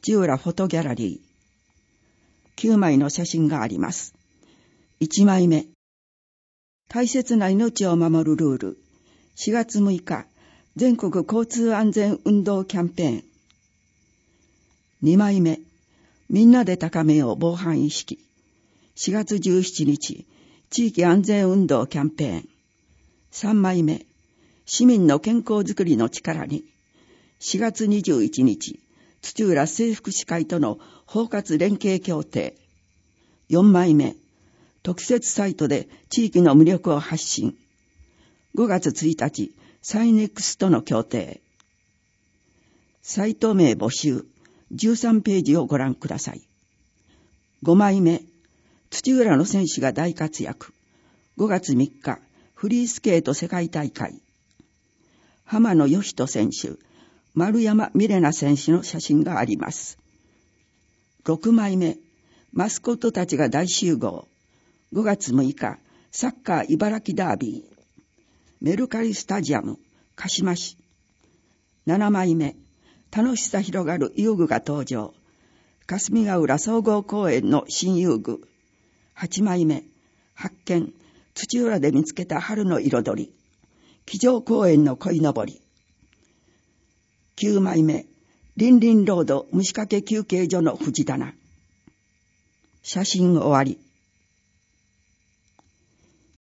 土浦フォトギャラリー。9枚の写真があります。1枚目。大切な命を守るルール。4月6日、全国交通安全運動キャンペーン。2枚目。みんなで高めよう防犯意識。4月17日、地域安全運動キャンペーン。3枚目。市民の健康づくりの力に。4月21日、土浦政福祉会との包括連携協定。4枚目。特設サイトで地域の魅力を発信。5月1日、サイネックスとの協定。サイト名募集。13ページをご覧ください。5枚目。土浦の選手が大活躍。5月3日、フリースケート世界大会。浜野義人選手、丸山美玲奈選手の写真があります。6枚目。マスコットたちが大集合。5月6日、サッカー茨城ダービー。メルカリスタジアム、鹿島市。7枚目。楽しさ広がる遊具が登場。霞ヶ浦総合公園の新遊具。8枚目。発見。土浦で見つけた春の彩り。机上公園の鯉のぼり。9枚目。リンリンロード虫かけ休憩所の藤棚。写真終わり。